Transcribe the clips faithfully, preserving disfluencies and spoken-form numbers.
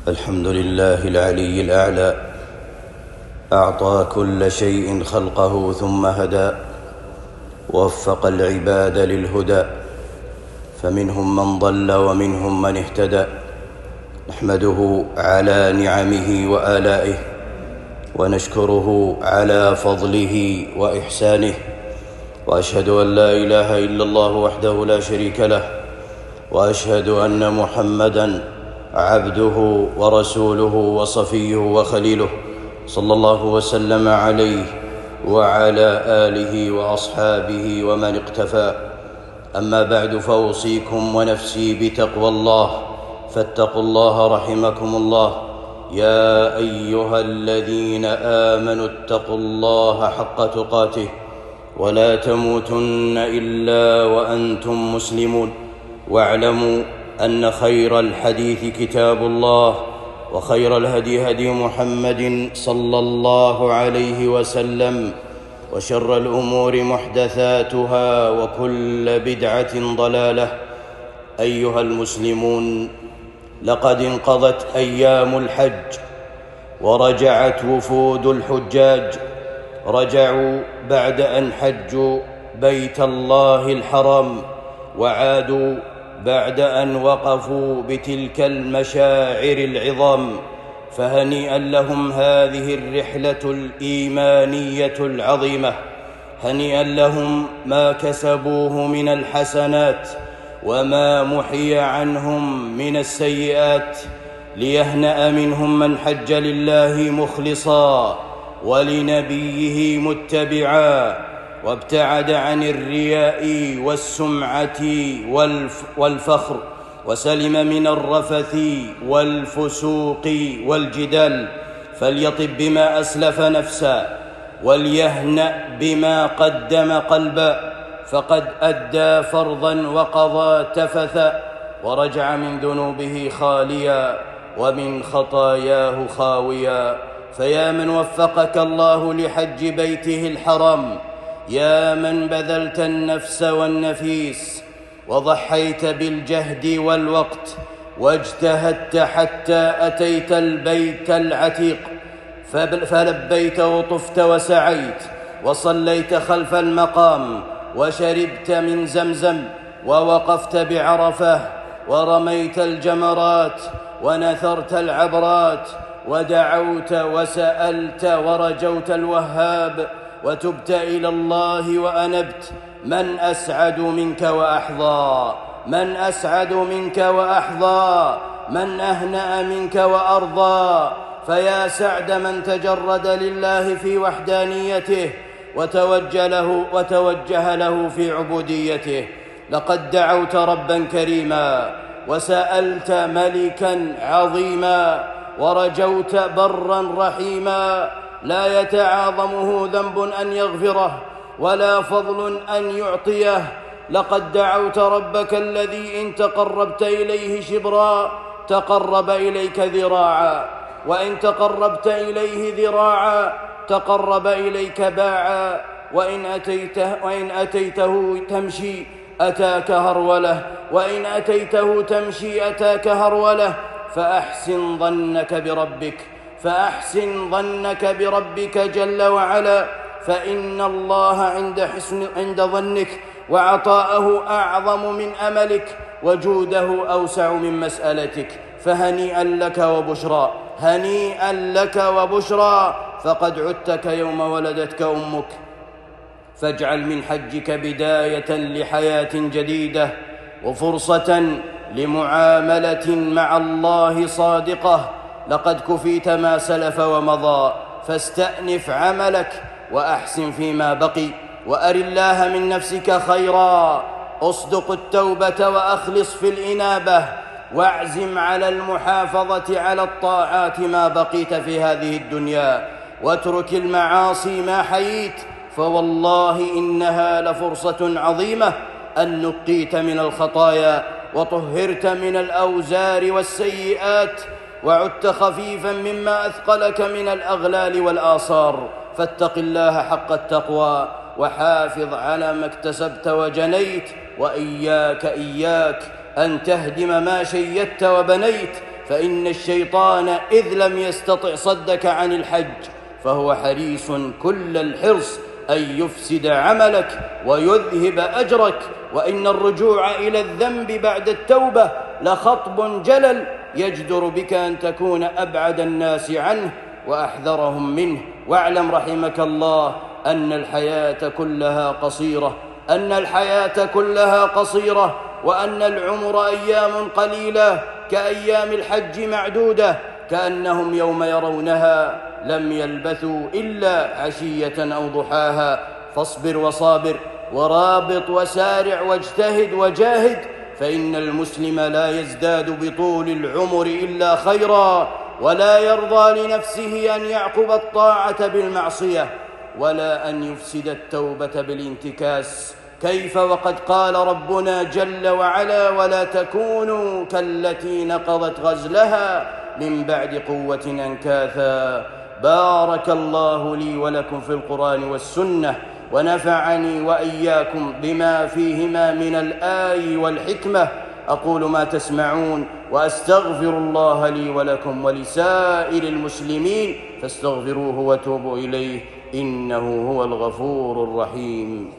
الحمد لله العلي الأعلى، أعطى كل شيء خلقه ثم هدى، ووفق العباد للهدى، فمنهم من ضل ومنهم من اهتدى. نحمده على نعمه وآلائه، ونشكره على فضله وإحسانه، وأشهد أن لا إله إلا الله وحده لا شريك له، وأشهد أن محمدًا عبده ورسوله وصفيه وخليله، صلى الله وسلم عليه وعلى آله وأصحابه ومن اقتفى. أما بعد، فأوصيكم ونفسي بتقوى الله، فاتقوا الله رحمكم الله. يا أيها الذين آمنوا اتقوا الله حق تقاته، ولا تموتن إلا وأنتم مسلمون. واعلموا أن خير الحديث كتاب الله، وخير الهدي هدي محمد صلى الله عليه وسلم، وشر الأمور محدثاتها، وكل بدعة ضلالة. أيها المسلمون، لقد انقضت أيام الحج، ورجعت وفود الحجاج. رجعوا بعد أن حجوا بيت الله الحرام، وعادوا بعد أن وقفوا بتلك المشاعر العظام. فهنيئا لهم هذه الرحلة الإيمانية العظيمة، هنيئا لهم ما كسبوه من الحسنات وما محي عنهم من السيئات. ليهنأ منهم من حج لله مخلصا ولنبيه متبعا، وابتعد عن الرياء والسمعة والفخر، وسلم من الرفث والفسوق والجدال. فليطب بما أسلف نفسا، وليهنأ بما قدم قلبا، فقد أدى فرضا وقضى تفثا، ورجع من ذنوبه خاليا ومن خطاياه خاويا. فيا من وفقك الله لحج بيته الحرام، يا من بذلت النفس والنفيس، وضحيت بالجهد والوقت، واجتهدت حتى أتيت البيت العتيق، فلبيت وطفت وسعيت، وصليت خلف المقام، وشربت من زمزم، ووقفت بعرفة، ورميت الجمرات، ونثرت العبرات، ودعوت وسألت ورجوت الوهاب، وتبت إلى الله وأنبت. من أسعد منك وأحظى؟ من أسعد منك وأحظى؟ من أهنأ منك وأرضى؟ فيا سعد من تجرد لله في وحدانيته، وتوجه له, وتوجه له في عبوديته. لقد دعوت ربا كريما، وسألت ملكا عظيما، ورجوت برا رحيما، لا يتعاظمه ذنب أن يغفره، ولا فضل أن يعطيه. لقد دعوت ربك الذي إن تقربت إليه شبرا تقرب إليك ذراعا، وإن تقربت إليه ذراعا تقرب إليك باعا، وإن أتيته, وإن أتيته تمشي أتاك هرولة، وإن أتيته تمشي أتاك هرولة. فأحسن ظنك بربك، فأحسن ظنك بربك جل وعلا، فإن الله عند حسن عند ظنك، وعطاءه أعظم من أملك، وجوده أوسع من مسألتك. فهنيئا لك وبشرى، هنيئا لك وبشرى، فقد عدت كيوم ولدتك أمك. فاجعل من حجك بداية لحياة جديدة، وفرصة لمعاملة مع الله صادقة. لقد كفيت ما سلف ومضى، فاستأنف عملك وأحسن فيما بقي، وأر الله من نفسك خيرا. أصدق التوبة وأخلص في الإنابة، واعزم على المحافظة على الطاعات ما بقيت في هذه الدنيا، واترك المعاصي ما حييت، فوالله إنها لفرصة عظيمة أن نقيت من الخطايا، وطهرت من الأوزار والسيئات، وعدت خفيفا مما أثقلك من الأغلال والآثار. فاتق الله حق التقوى، وحافظ على ما اكتسبت وجنيت، وإياك إياك أن تهدم ما شيدت وبنيت، فإن الشيطان إذ لم يستطع صدك عن الحج فهو حريص كل الحرص أن يفسد عملك ويذهب أجرك. وإن الرجوع إلى الذنب بعد التوبة لخطب جلل يجدر بك أن تكون أبعد الناس عنه وأحذرهم منه. واعلم رحمك الله أن الحياة كلها قصيرة أن الحياة كلها قصيرة وأن العمر أيام قليلة كأيام الحج معدودة، كأنهم يوم يرونها لم يلبثوا إلا عشية أو ضحاها. فاصبر وصابر ورابط وسارع واجتهد وجاهد، فإن المسلم لا يزداد بطول العمر إلا خيرا، ولا يرضى لنفسه أن يعقب الطاعة بالمعصية ولا أن يفسد التوبة بالانتكاس. كيف وقد قال ربنا جل وعلا: ولا تكونوا كالتي نقضت غزلها من بعد قوة أنكاثا. بارك الله لي ولكم في القرآن والسنة، ونفعني وإياكم بما فيهما من الآي والحكمة. أقول ما تسمعون وأستغفر الله لي ولكم ولسائر المسلمين فاستغفروه وتوبوا إليه إنه هو الغفور الرحيم.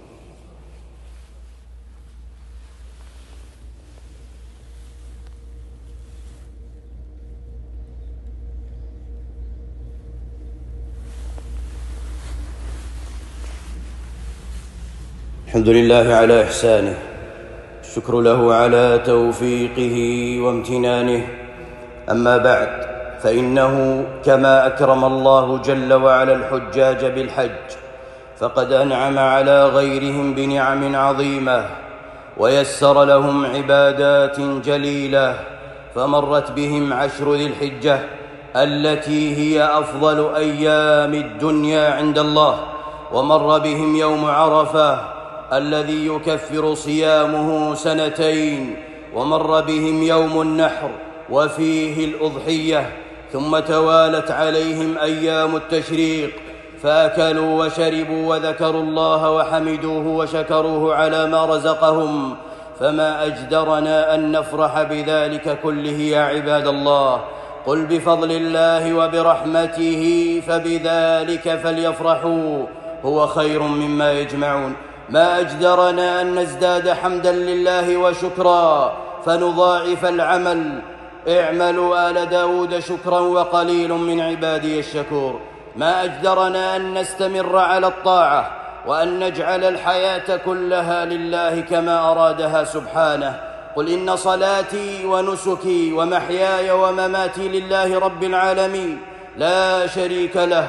الحمد لله على إحسانه، الشكر له على توفيقه وامتنانه. أما بعد، فإنه كما أكرم الله جل وعلا الحجاج بالحج فقد أنعم على غيرهم بنعم عظيمة ويسر لهم عبادات جليلة. فمرت بهم عشر ذي الحجة التي هي أفضل أيام الدنيا عند الله، ومر بهم يوم عرفة الذي يكفر صيامه سنتين، ومر بهم يوم النحر وفيه الأضحية، ثم توالت عليهم أيام التشريق فأكلوا وشربوا وذكروا الله وحمدوه وشكروه على ما رزقهم. فما أجدرنا أن نفرح بذلك كله يا عباد الله. قل بفضل الله وبرحمته فبذلك فليفرحوا هو خير مما يجمعون. ما أجدرنا أن نزداد حمدا لله وشكرا فنضاعف العمل. اعملوا آل داود شكرا وقليل من عبادي الشكور. ما أجدرنا أن نستمر على الطاعة وأن نجعل الحياة كلها لله كما أرادها سبحانه. قل إن صلاتي ونسكي ومحياي ومماتي لله رب العالمين لا شريك له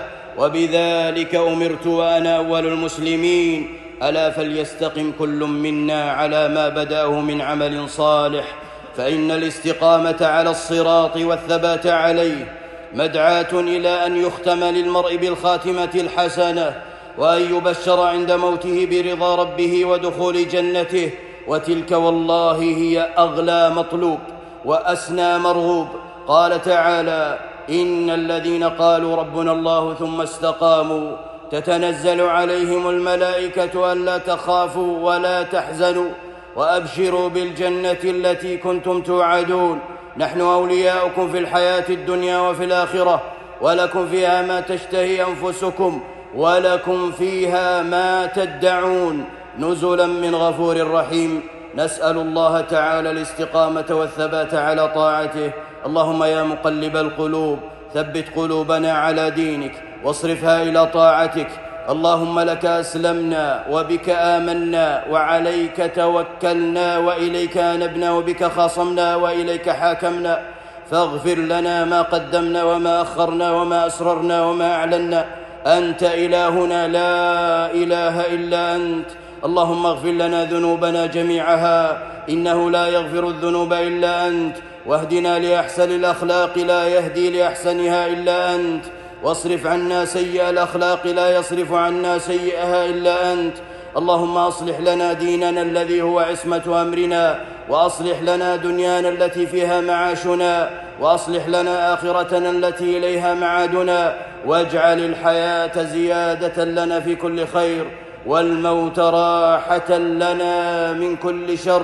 وبذلك أمرت وأنا أول المسلمين. ألا فليستقم كل منا على ما بدأه من عمل صالح، فإن الاستقامة على الصراط والثبات عليه مدعاة إلى أن يختم للمرء بالخاتمة الحسنة وأن يبشر عند موته برضا ربه ودخول جنته. وتلك والله هي أغلى مطلوب وأسنى مرغوب. قال تعالى: إن الذين قالوا ربنا الله ثم استقاموا تتنزل عليهم الملائكة ألا تخافوا ولا تحزنوا وأبشروا بالجنة التي كنتم توعدون. نحن أولياؤكم في الحياة الدنيا وفي الآخرة، ولكم فيها ما تشتهي أنفسكم ولكم فيها ما تدعون، نزلا من غفور رحيم. نسأل الله تعالى الاستقامة والثبات على طاعته. اللهم يا مقلب القلوب ثبت قلوبنا على دينك واصرفها إلى طاعتك. اللهم لك أسلمنا وبك آمنا وعليك توكلنا وإليك أنبنا وبك خاصمنا وإليك حاكمنا، فاغفر لنا ما قدمنا وما أخرنا وما أسررنا وما أعلنا. أنت إلهنا لا إله إلا أنت. اللهم اغفر لنا ذنوبنا جميعها إنه لا يغفر الذنوب إلا أنت، واهدنا لأحسن الأخلاق لا يهدي لأحسنها إلا أنت، واصرف عنا سيئ الأخلاق لا يصرف عنا سيئها إلا أنت. اللهم أصلح لنا ديننا الذي هو عصمة أمرنا، وأصلح لنا دنيانا التي فيها معاشنا، وأصلح لنا آخرتنا التي إليها معادنا، واجعل الحياة زيادة لنا في كل خير والموت راحة لنا من كل شر.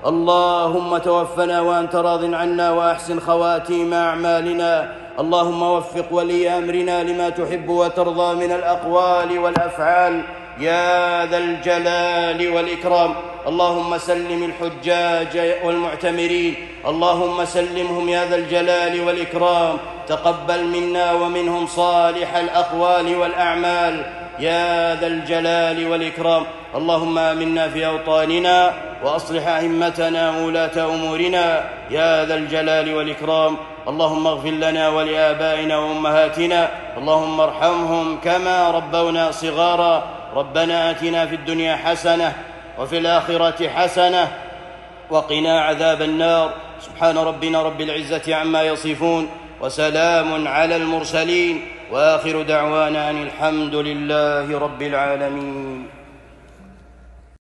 اللهم توفنا وأنت راض عنا وأحسن خواتيم أعمالنا. اللهم وفق ولي أمرنا لما تحب وترضى من الأقوال والأفعال يا ذا الجلال والإكرام. اللهم سلم الحجاج والمعتمرين، اللهم سلمهم يا ذا الجلال والإكرام. تقبل منا ومنهم صالح الأقوال والأعمال يا ذا الجلال والإكرام. اللهم آمنا في أوطاننا وأصلح أئمتنا وولاة أمورنا يا ذا الجلال والإكرام. اللهم اغفر لنا ولآبائنا وأمهاتنا، اللهم ارحمهم كما ربونا صغارا. ربنا آتنا في الدنيا حسنة وفي الآخرة حسنة وقنا عذاب النار. سبحان ربنا رب العزة عما يصفون، وسلام على المرسلين، وآخر دعوانا أن الحمد لله رب العالمين.